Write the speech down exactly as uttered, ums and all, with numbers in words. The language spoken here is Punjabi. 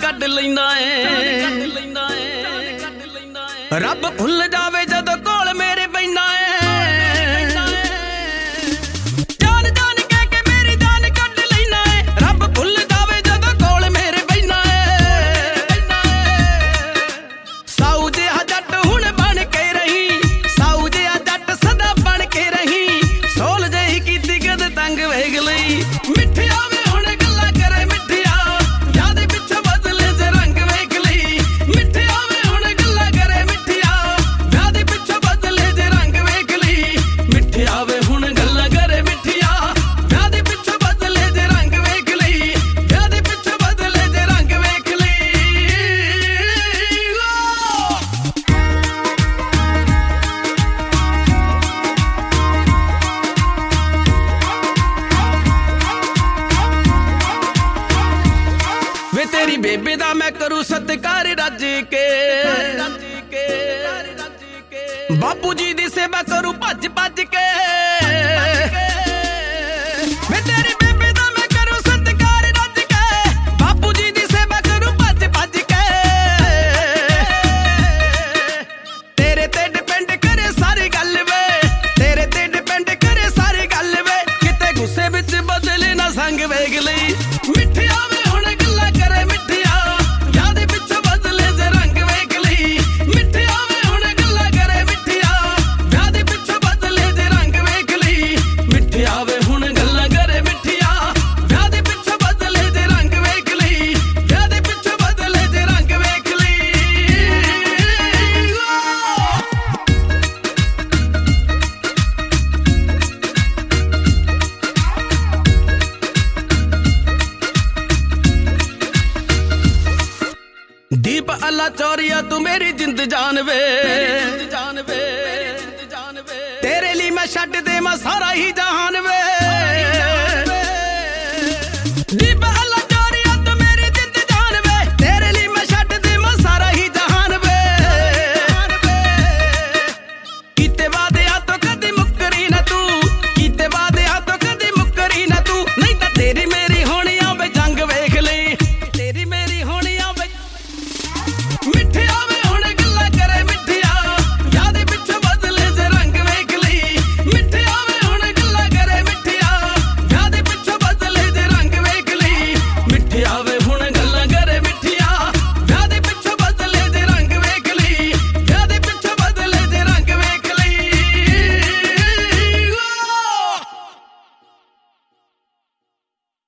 ਕੱਢ ਲੈਂਦਾ ਏ। ਰੱਬ ਭੁੱਲ ਜਾਵੇ ਜਦੋਂ ਕੋਲ ਮੇਰੇ ਪੈਂਦਾ ਏ। ਜਾਨ ਜਾਨ ਕਹਿ ਕੇ ਮੇਰੀ ਜਾਨ ਕੱਢ ਲੈਂਦਾ ਏ। ਰੱਬ ਭੁੱਲ ਜਾਵੇ ਜਦੋਂ ਕੋਲ ਮੇਰੇ ਪੈਂਦਾ ਏ। ਸਾਊ ਜਿਹਾ ਜੱਟ ਹੁਣ ਬਣ ਕੇ ਰਹੀ, ਸਾਊ ਜਿਹਾ ਜੱਟ ਸਦਾ ਬਣ ਕੇ ਰਹੀ। ਸੋਲ ਜਿਹੀ ਕੀਤੀ ਕਦੇ ਤੰਗ ਵੇਖ ਲਈ। ਮਿੱਠਿਆ ਵੇ ਹੁਣ ਗੱਲਾਂ ਕਰੇ ਮਿੱਠਿਆ, ਵਿਆਹ ਦੇ ਪਿੱਛੇ ਬਦਲੇ ਜੇ ਰੰਗ ਵੇਖ ਲਈ। ਮਿੱਠਿਆ ਵੇ ਹੁਣ ਗੱਲਾਂ ਕਰੇ ਮਿੱਠਿਆ, ਵਿਆਹ ਦੇ ਪਿੱਛੇ ਬਦਲੇ ਜੇ ਰੰਗ ਵੇਖ ਲਈ। ਮਿੱਠਿਆ ਵੇ ਹੁਣ ਗੱਲਾਂ ਕਰੇ ਮਿੱਠਿਆ, ਵਿਆਹ ਦੇ ਪਿੱਛੇ ਬਦਲੇ ਜੇ ਰੰਗ ਵੇਖ ਲਈ। ਵਿਆਹ ਦੇ ਪਿੱਛੇ ਬਦਲੇ ਜੇ ਰੰਗ ਵੇਖ ਲਈ। ਵੇ ਤੇਰੀ ਬੇਬੇ ਦਾ ਮੈਂ ਕਰੂ ਸਤਿਕਾਰ ਰੱਜ ਕੇ, ਬਾਪੂ ਜੀ ਦੀ ਸੇਵਾ ਕਰੂ ਭੱਜ ਭੱਜ ਕੇ। ਵੇ ਤੇਰੀ ਬੇਬੇ ਦਾ ਮੈਂ ਕਰੂ ਸਤਿਕਾਰ ਰੱਜ ਕੇ, ਬਾਪੂ ਜੀ ਦੀ ਸੇਵਾ ਕਰੂ ਭੱਜ ਭੱਜ ਕੇ। ਤੇਰੇ ਤੇ ਡਿਪੈਂਡ ਕਰੇ ਸਾਰੀ ਗੱਲ ਵੇ, ਤੇਰੇ ਤੇ ਡਿਪੈਂਡ ਕਰੇ ਸਾਰੀ ਗੱਲ ਵੇ। ਕਿਤੇ ਗੁੱਸੇ ਵਿੱਚ ਬਦਲੇ ਨਾ ਸੰਗ ਵੇਖ ਲਈ। ਮਿੱਠਿਆ ਵੇ ਹੁਣ ਗੱਲਾਂ ਕਰੇ ਮਿੱਠਿਆ, ਵਿਆਹ ਦੇ ਪਿੱਛੇ ਬਦਲੇ ਜੇ ਰੰਗ ਵੇਖ ਲਈ। ਮਿੱਠਿਆ ਵੇ ਹੁਣ ਗੱਲਾਂ ਕਰੇ ਮਿੱਠਿਆ, ਵਿਆਹ ਦੇ ਪਿੱਛੇ ਬਦਲੇ ਜੇ ਰੰਗ ਵੇਖ ਲਈ। ਮਿੱਠਿਆ ਵੇ ਹੁਣ ਗੱਲਾਂ ਕਰੇ ਮਿੱਠਿਆ, ਵਿਆਹ ਦੇ ਪਿੱਛੇ ਬਦਲੇ ਜੇ ਰੰਗ ਵੇਖ ਲਈ। ਵਿਆਹ ਦੇ ਪਿੱਛੇ ਬਦਲੇ ਜੇ ਰੰਗ ਵੇਖ ਲਈ। ਦੀਪ ਅੱਲਾ ਚੋਰੀਆ ਤੂੰ ਮੇਰੀ ਜਿੰਦ ਜਾਨ ਵੇ, ਤੇਰੇ ਲਈ ਮੈਂ ਛੱਡ ਦੇਵਾਂ ਸਾਰਾ ਹੀ ਜਹਾਨ ਵੇ।